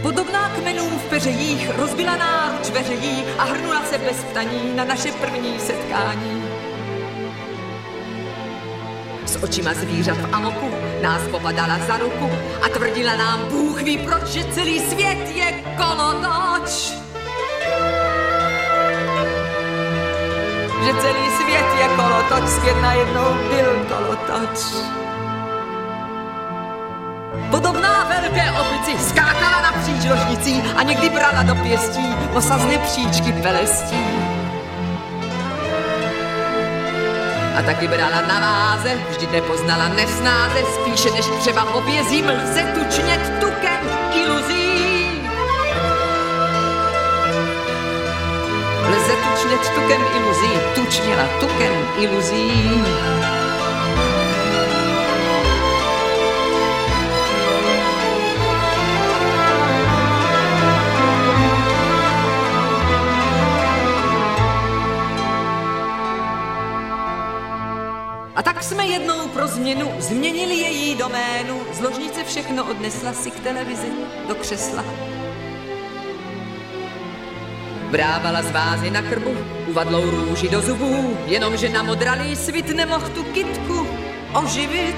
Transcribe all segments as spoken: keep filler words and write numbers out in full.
Podobná kmenům v peřejích, rozbila náruč veřejí a hrnula se bez ptaní na naše první setkání. S očima zvířat v amoku nás popadala za ruku a tvrdila nám, Bůh ví proč, že celý svět je kolotoč. Že celý svět je kolotoč, svět najednou byl kolotoč. Podobná velké opici skákala napříč ložnicí a někdy brala do pěstí osazné příčky pelestí. A taky brala na váze, vždy nepoznala nesnáze, spíše než třeba hovězím lze tučnět tukem iluzí. Lze tučnět tukem iluzí, tučněla tukem iluzí. A tak jsme jednou pro změnu změnili její doménu. Z ložnice všechno odnesla si k televizi do křesla. Brávala z vázy na krbu, uvadlou růži do zubů, jenomže na modralý svit nemohl tu kytku oživit.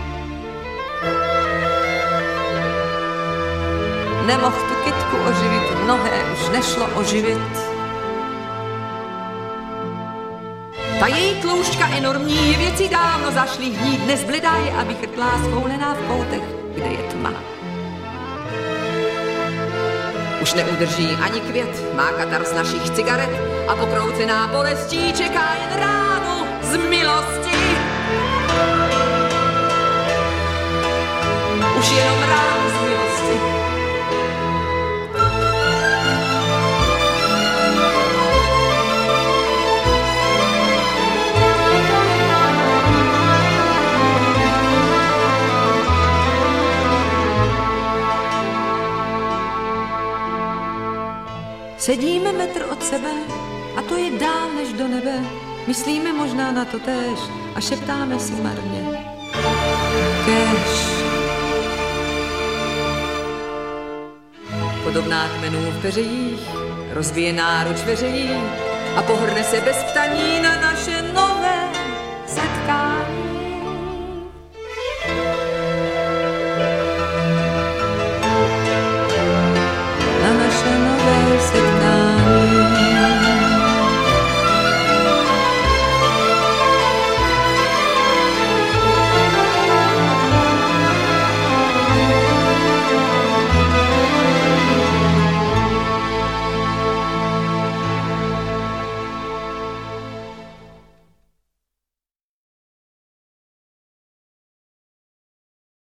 Nemohl tu kytku oživit, mnohé už nešlo oživit. Ta její tloušťka enormní je věcí dávno zašlých dní, dnes bledá je a vychrtlá, schoulená v koutech, kde je tma. Už neudrží ani květ, má katar z našich cigaret a pokroucená bolestí čeká jen ránu z milosti. Už jenom ránu z milosti. Sedíme metr od sebe a to je dál než do nebe. Myslíme možná na to též a šeptáme si marně. Kéž. Podobná kmenů v peřejích, rozbije náruč veřejí a pohrne se bez ptaní na naše